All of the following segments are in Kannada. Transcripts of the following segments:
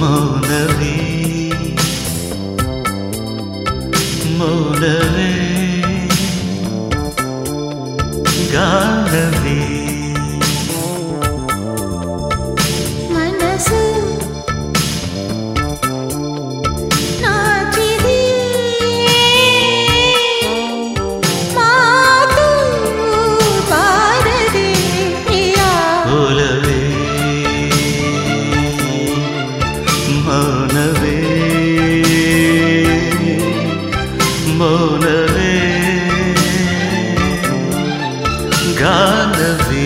ಮೌನವೇ ಮೌನವೇ ಗಾನವೇ ಮನಸ್ಸು ನಾಚಿದೆ ಮಾತು ಬಾರದೆ ಒಲವೇ ಮೌನವೇ ಮೌನವೇ ಗಾನವೇ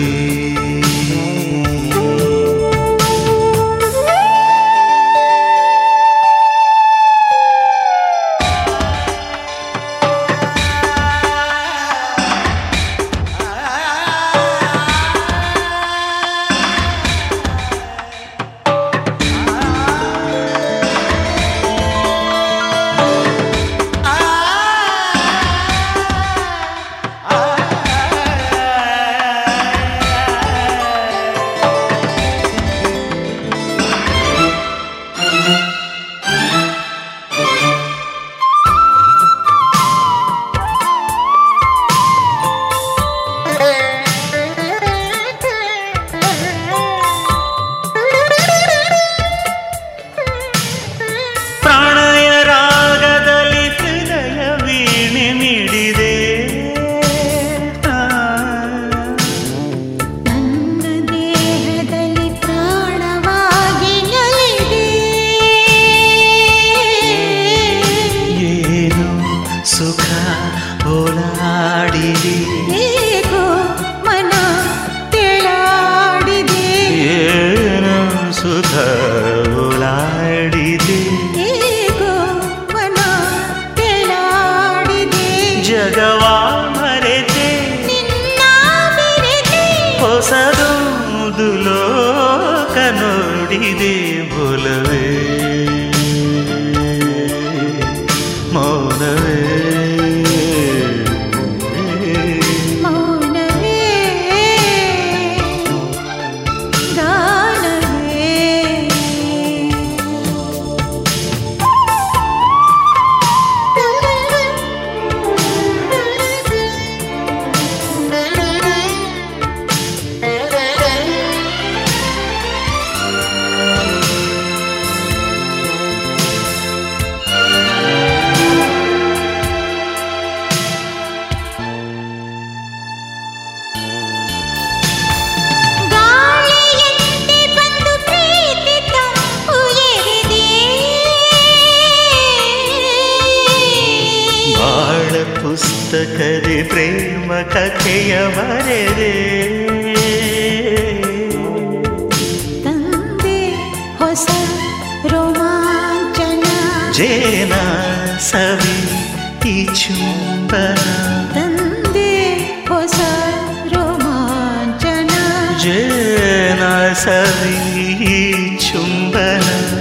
ಸುಖ ಓಲಾಡಿದೆ ಏಕೋ ಮನ ತೆಳಾಡಿದೆ ಏನು ಸುಖ ಓಲಾಡಿದೆ ಏಕೋ ಮನ ತೆಳಾಡಿದೆ ಜಗವಾ ಮರೆತೆ ನಿನ್ನ ಬೆರೆತೆ ಹೊಸದೊಂದು ಲೋಕ ನೋಡಿದೆ ಒಲವೇ ಮೌನವೇ ಮೌನವೇ ಗಾನವೇ ಪುಸ್ತಕದೆ ಪ್ರೇಮ ಕಥೆಯ ಬರೆದೆ ತಂದೆ ಹೊಸ ರೋಮಾಂಚನ ಜೇನ ಸವಿ ಈ ಚುಂಬನ ತಂದೆ ಹೊಸ ರೋಮಾಂಚನ ಜೇನ ಸವಿ ಈ ಚುಂಬನ